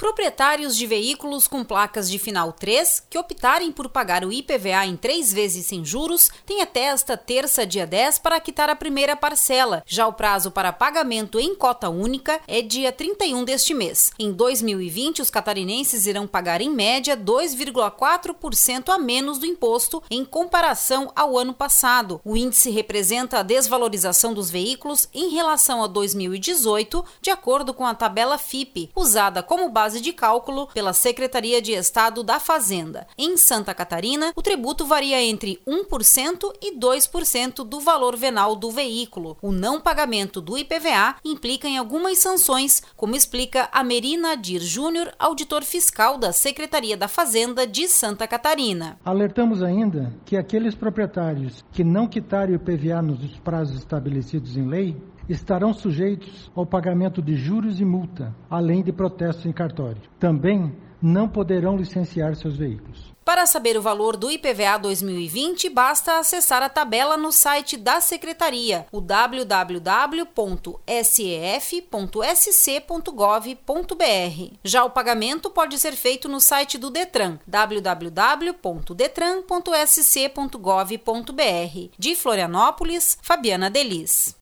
Proprietários de veículos com placas de final 3 que optarem por pagar o IPVA em 3 vezes sem juros têm até esta terça, dia 10, para quitar a primeira parcela. Já o prazo para pagamento em cota única é dia 31 deste mês. Em 2020, os catarinenses irão pagar em média 2,4% a menos do imposto em comparação ao ano passado. O índice representa a desvalorização dos veículos em relação a 2018, de acordo com a tabela FIPE, usada como base de cálculo pela Secretaria de Estado da Fazenda. Em Santa Catarina, o tributo varia entre 1% e 2% do valor venal do veículo. O não pagamento do IPVA implica em algumas sanções, como explica Amerina Nadir Júnior, auditor fiscal da Secretaria da Fazenda de Santa Catarina. Alertamos ainda que aqueles proprietários que não quitarem o IPVA nos prazos estabelecidos em lei estarão sujeitos ao pagamento de juros e multa, além de protesto em cartório. Também não poderão licenciar seus veículos. Para saber o valor do IPVA 2020, basta acessar a tabela no site da Secretaria, o www.sef.sc.gov.br. Já o pagamento pode ser feito no site do Detran, www.detran.sc.gov.br. De Florianópolis, Fabiana Delis.